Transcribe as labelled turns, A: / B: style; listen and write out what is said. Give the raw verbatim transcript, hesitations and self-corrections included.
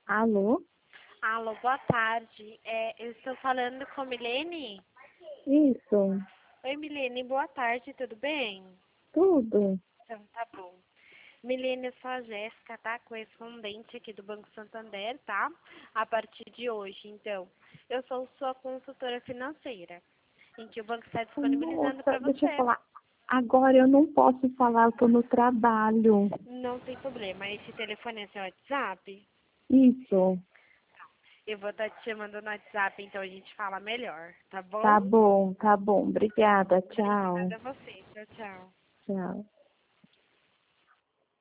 A: Alô?
B: Alô, boa tarde. É, eu estou falando com Milene?
A: Isso,
B: Oi, Milene, boa tarde, tudo bem?
A: tudo.
B: Então, tá bom. Milene, eu sou a Jéssica, tá? Correspondente aqui do Banco Santander, tá? A partir de hoje, então. Eu sou sua consultora financeira, em que o banco está disponibilizando
A: Moça,
B: para
A: deixa eu
B: você.
A: falar. Agora eu não posso falar, eu tô no trabalho.
B: Não tem problema. Esse telefone é seu WhatsApp?
A: Isso,
B: Eu vou estar te chamando no WhatsApp, então a gente fala melhor, tá bom?
A: tá bom, tá bom. Obrigada, tchau.
B: Obrigada a você. Tchau, tchau.
A: Tchau.